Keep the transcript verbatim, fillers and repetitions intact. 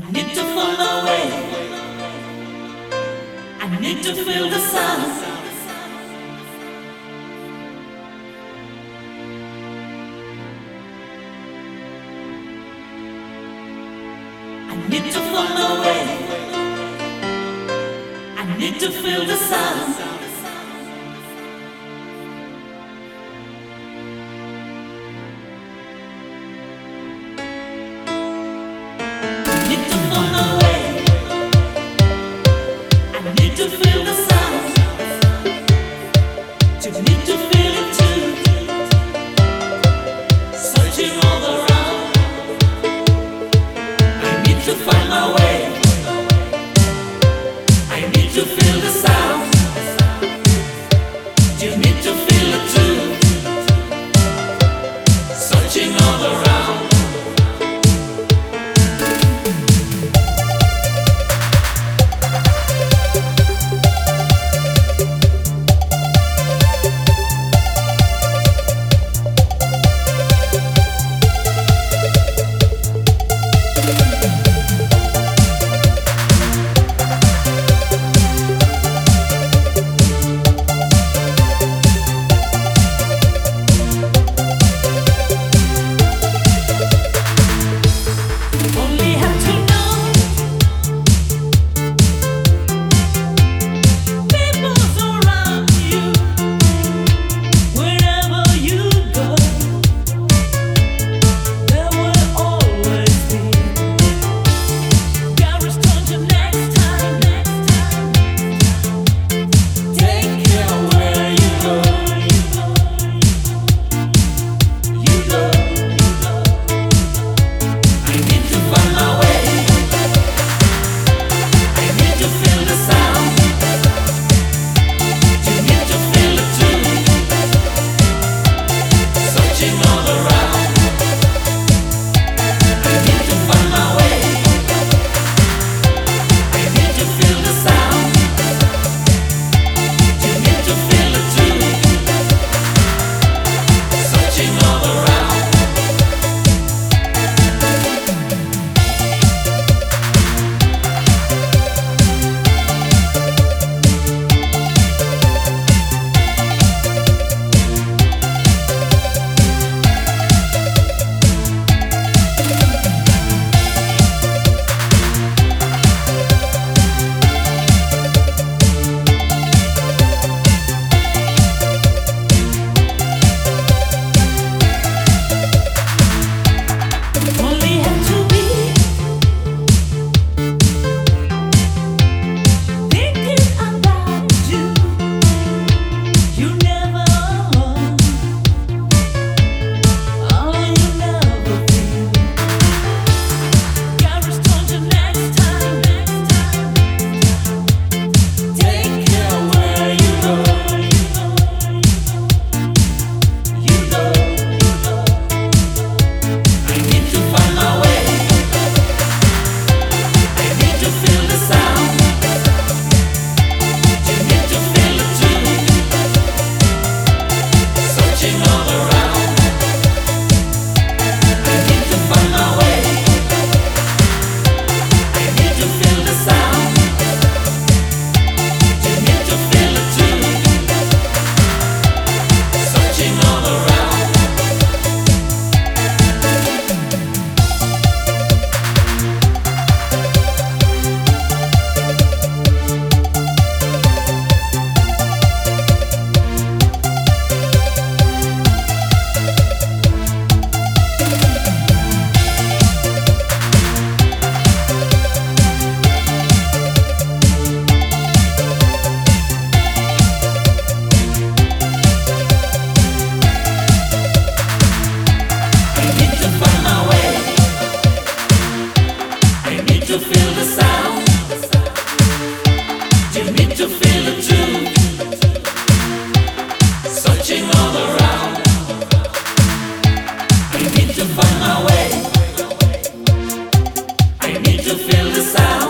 need to find my way. I need to feel the sound. I need to find my way. I need to feel the sound. To feel the sound, to need to feel it too. Searching all around, I need to find my way. I need to feel the sound, you need to feel it too. Searching all around. To feel the sound, you need to feel it too. Searching all around, I need to find my way. I need to feel the sound.